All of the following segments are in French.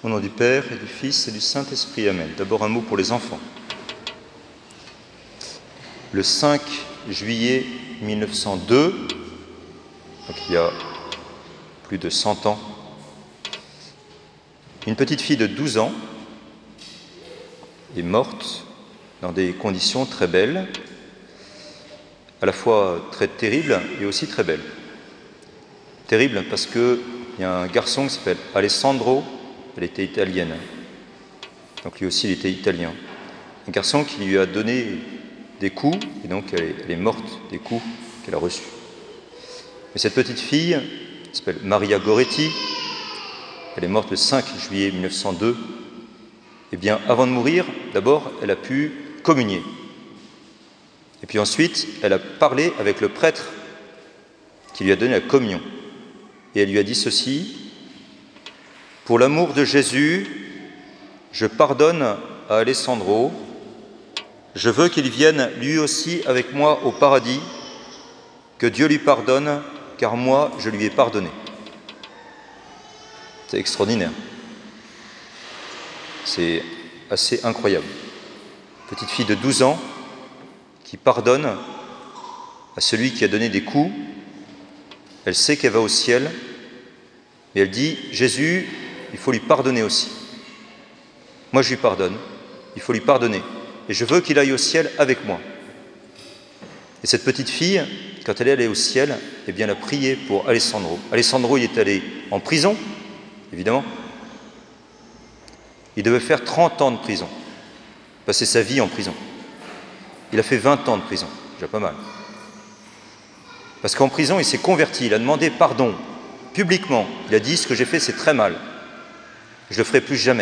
Au nom du Père et du Fils et du Saint-Esprit, Amen. D'abord un mot pour les enfants. Le 5 juillet 1902, donc il y a plus de 100 ans, une petite fille de 12 ans est morte dans des conditions très belles, à la fois très terribles et aussi très belles. Terrible parce qu'il y a un garçon qui s'appelle Alessandro, elle était italienne, donc lui aussi il était italien. Un garçon qui lui a donné des coups, et donc elle est morte des coups qu'elle a reçus. Mais cette petite fille s'appelle Maria Goretti, elle est morte le 5 juillet 1902. Eh bien, avant de mourir, d'abord, elle a pu communier. Et puis ensuite, elle a parlé avec le prêtre qui lui a donné la communion. Et elle lui a dit ceci: « Pour l'amour de Jésus, je pardonne à Alessandro. Je veux qu'il vienne lui aussi avec moi au paradis. Que Dieu lui pardonne, car moi, je lui ai pardonné. » C'est extraordinaire. C'est assez incroyable. Petite fille de 12 ans qui pardonne à celui qui a donné des coups. Elle sait qu'elle va au ciel, mais elle dit « Jésus, il faut lui pardonner aussi. Moi, je lui pardonne, il faut lui pardonner. Et je veux qu'il aille au ciel avec moi. » Et cette petite fille, quand elle est allée au ciel, eh bien, elle a prié pour Alessandro. Alessandro, il est allé en prison, évidemment. Il devait faire 30 ans de prison, passer sa vie en prison. Il a fait 20 ans de prison, déjà pas mal. Parce qu'en prison, il s'est converti, il a demandé pardon, publiquement. Il a dit « Ce que j'ai fait, c'est très mal. Je ne le ferai plus jamais. »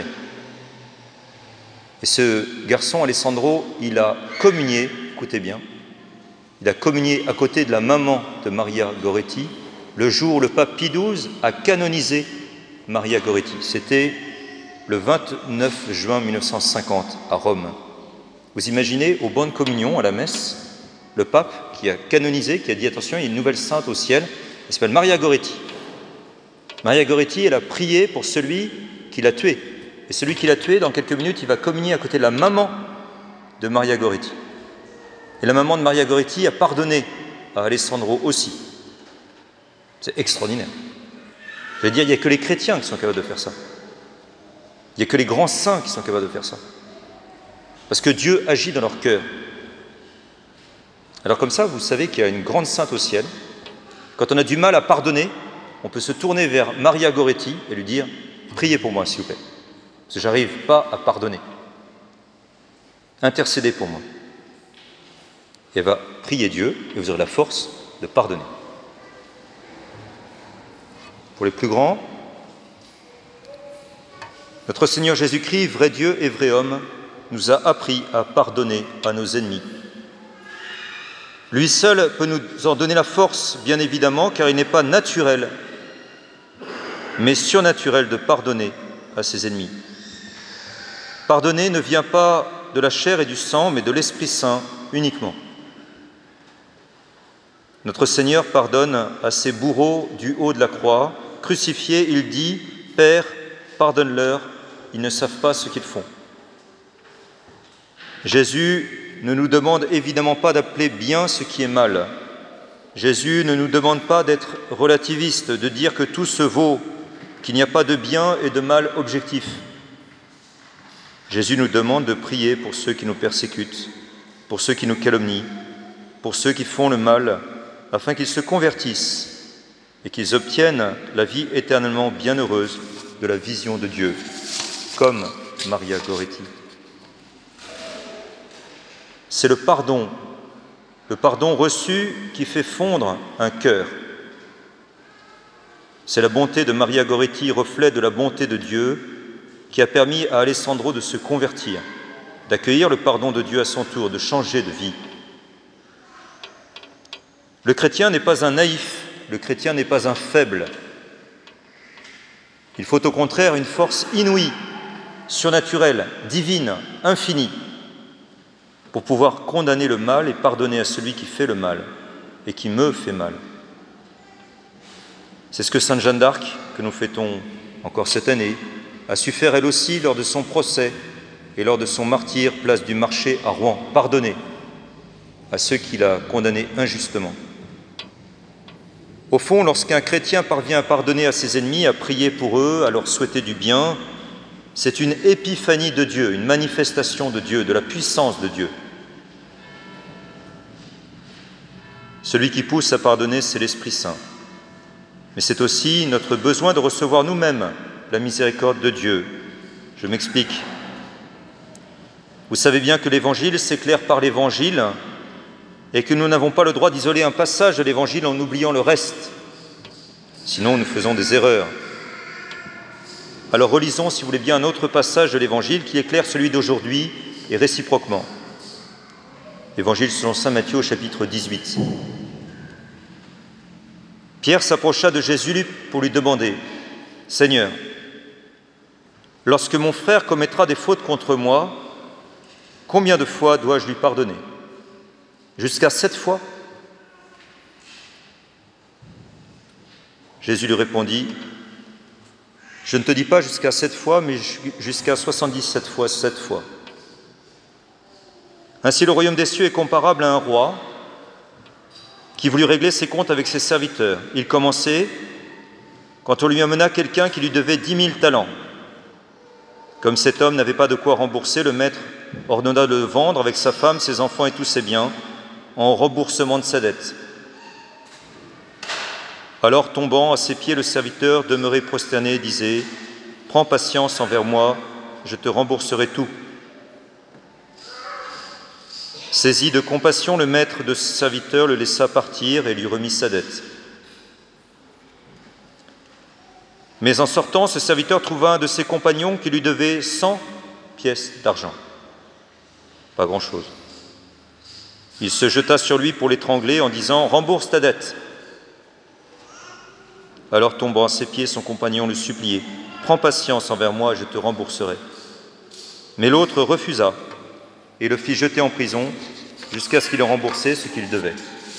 Et ce garçon, Alessandro, il a communié, écoutez bien, il a communié à côté de la maman de Maria Goretti le jour où le pape Pie XII a canonisé Maria Goretti. C'était le 29 juin 1950 à Rome. Vous imaginez, aux bonnes communions, à la messe, le pape qui a canonisé, qui a dit « Attention, il y a une nouvelle sainte au ciel, elle s'appelle Maria Goretti. » Maria Goretti, elle a prié pour celui qui l'a tué. Et celui qui l'a tué, dans quelques minutes, il va communier à côté de la maman de Maria Goretti. Et la maman de Maria Goretti a pardonné à Alessandro aussi. C'est extraordinaire. Je veux dire, il n'y a que les chrétiens qui sont capables de faire ça. Il n'y a que les grands saints qui sont capables de faire ça. Parce que Dieu agit dans leur cœur. Alors comme ça, vous savez qu'il y a une grande sainte au ciel. Quand on a du mal à pardonner, on peut se tourner vers Maria Goretti et lui dire « Priez pour moi, s'il vous plaît, parce que je n'arrive pas à pardonner. Intercédez pour moi. » Et elle va prier Dieu et vous aurez la force de pardonner. Pour les plus grands, notre Seigneur Jésus-Christ, vrai Dieu et vrai homme, nous a appris à pardonner à nos ennemis. Lui seul peut nous en donner la force, bien évidemment, car il n'est pas naturel, mais surnaturel de pardonner à ses ennemis. Pardonner ne vient pas de la chair et du sang, mais de l'Esprit Saint uniquement. Notre Seigneur pardonne à ses bourreaux du haut de la croix. Crucifié, il dit « Père, pardonne-leur, ils ne savent pas ce qu'ils font. » Jésus ne nous demande évidemment pas d'appeler bien ce qui est mal. Jésus ne nous demande pas d'être relativiste, de dire que tout se vaut, qu'il n'y a pas de bien et de mal objectif. Jésus nous demande de prier pour ceux qui nous persécutent, pour ceux qui nous calomnient, pour ceux qui font le mal, afin qu'ils se convertissent et qu'ils obtiennent la vie éternellement bienheureuse de la vision de Dieu, comme Maria Goretti. C'est le pardon reçu qui fait fondre un cœur. C'est la bonté de Maria Goretti, reflet de la bonté de Dieu, qui a permis à Alessandro de se convertir, d'accueillir le pardon de Dieu à son tour, de changer de vie. Le chrétien n'est pas un naïf, le chrétien n'est pas un faible. Il faut au contraire une force inouïe, surnaturelle, divine, infinie, pour pouvoir condamner le mal et pardonner à celui qui fait le mal et qui me fait mal. C'est ce que Sainte Jeanne d'Arc, que nous fêtons encore cette année, a su faire elle aussi lors de son procès et lors de son martyre, place du Marché à Rouen, pardonner à ceux qu'il a condamnés injustement. Au fond, lorsqu'un chrétien parvient à pardonner à ses ennemis, à prier pour eux, à leur souhaiter du bien, c'est une épiphanie de Dieu, une manifestation de Dieu, de la puissance de Dieu. Celui qui pousse à pardonner, c'est l'Esprit Saint. Mais c'est aussi notre besoin de recevoir nous-mêmes la miséricorde de Dieu. Je m'explique. Vous savez bien que l'Évangile s'éclaire par l'Évangile et que nous n'avons pas le droit d'isoler un passage de l'Évangile en oubliant le reste. Sinon, nous faisons des erreurs. Alors relisons, si vous voulez bien, un autre passage de l'Évangile qui éclaire celui d'aujourd'hui et réciproquement. L'Évangile selon saint Matthieu, au chapitre 18. Pierre s'approcha de Jésus pour lui demander « Seigneur, lorsque mon frère commettra des fautes contre moi, combien de fois dois-je lui pardonner ? Jusqu'à 7 fois ?» Jésus lui répondit « Je ne te dis pas jusqu'à 7 fois, mais jusqu'à 77 fois 7 fois. » Ainsi, le royaume des cieux est comparable à un roi qui voulut régler ses comptes avec ses serviteurs. Il commençait quand on lui amena quelqu'un qui lui devait 10 000 talents. Comme cet homme n'avait pas de quoi rembourser, le maître ordonna de le vendre avec sa femme, ses enfants et tous ses biens, en remboursement de sa dette. Alors, tombant à ses pieds, le serviteur, demeuré prosterné, disait « Prends patience envers moi, je te rembourserai tout. » Saisi de compassion, le maître de ce serviteur le laissa partir et lui remit sa dette. Mais en sortant, ce serviteur trouva un de ses compagnons qui lui devait 100 pièces d'argent. Pas grand-chose. Il se jeta sur lui pour l'étrangler en disant « Rembourse ta dette !» Alors, tombant à ses pieds, son compagnon le suppliait « Prends patience envers moi et je te rembourserai. » Mais l'autre refusa et le fit jeter en prison jusqu'à ce qu'il ait remboursé ce qu'il devait.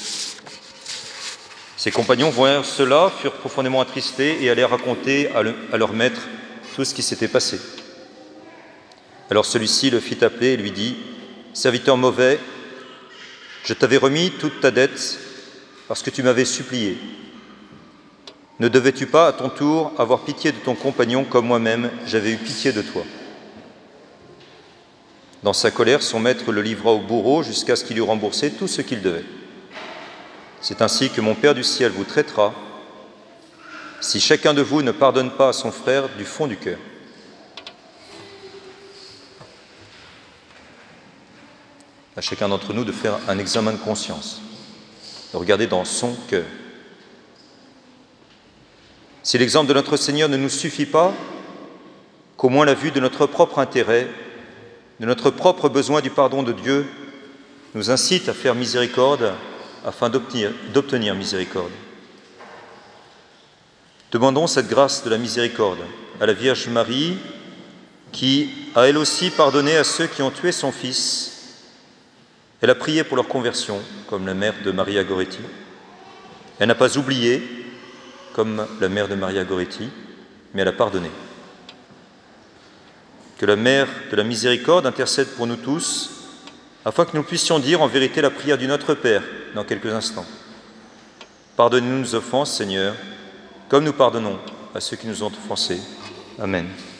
Ses compagnons voyant cela, furent profondément attristés et allèrent raconter à leur maître tout ce qui s'était passé. Alors celui-ci le fit appeler et lui dit « Serviteur mauvais, je t'avais remis toute ta dette parce que tu m'avais supplié. Ne devais-tu pas, à ton tour, avoir pitié de ton compagnon comme moi-même, j'avais eu pitié de toi ?» Dans sa colère, son maître le livra au bourreau jusqu'à ce qu'il eût remboursé tout ce qu'il devait. C'est ainsi que mon Père du ciel vous traitera si chacun de vous ne pardonne pas à son frère du fond du cœur. À chacun d'entre nous de faire un examen de conscience, de regarder dans son cœur. Si l'exemple de notre Seigneur ne nous suffit pas, qu'au moins la vue de notre propre intérêt, de notre propre besoin du pardon de Dieu, nous incite à faire miséricorde afin d'obtenir miséricorde. Demandons cette grâce de la miséricorde à la Vierge Marie, qui a elle aussi pardonné à ceux qui ont tué son Fils. Elle a prié pour leur conversion, comme la mère de Maria Goretti. Elle n'a pas oublié, comme la mère de Maria Goretti, mais elle a pardonné. Que la Mère de la Miséricorde intercède pour nous tous, afin que nous puissions dire en vérité la prière du Notre Père dans quelques instants. Pardonne-nous nos offenses, Seigneur, comme nous pardonnons à ceux qui nous ont offensés. Amen.